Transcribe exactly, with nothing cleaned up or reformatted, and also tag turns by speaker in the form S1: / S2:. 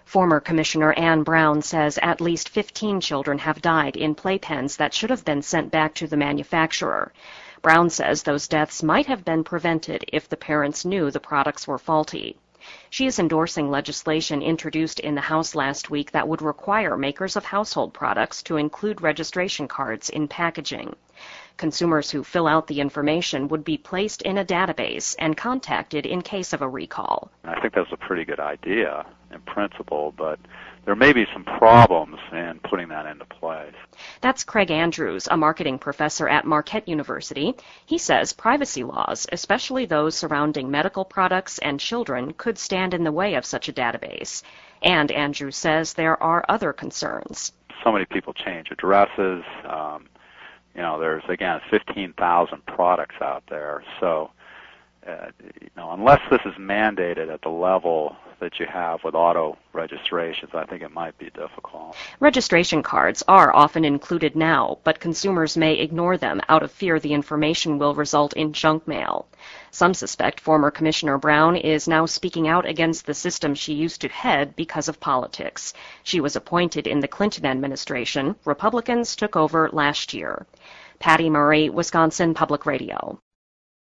S1: Former Commissioner Ann Brown says at least fifteen children have died in playpens that should have been sent back to the manufacturer. Brown says those deaths might have been prevented if the parents knew the products were faulty. She is endorsing legislation introduced in the House last week that would require makers of household products to include registration cards in packaging. Consumers who fill out the information would be placed in a database and contacted in case of a recall.
S2: I think that's a pretty good idea in principle, but there may be some problems in putting that into place.
S1: That's Craig Andrews, a marketing professor at Marquette University. He says privacy laws, especially those surrounding medical products and children, could stand in the way of such a database. And Andrews says there are other concerns.
S2: So many people change addresses. Um, you know, there's, again, fifteen thousand products out there. So, uh, you know, unless this is mandated at the level that you have with auto registrations, I think it might be difficult.
S1: Registration cards are often included now, but consumers may ignore them out of fear the information will result in junk mail. Some suspect former Commissioner Brown is now speaking out against the system she used to head because of politics. She was appointed in the Clinton administration. Republicans took over last year. Patty Murray, Wisconsin Public Radio.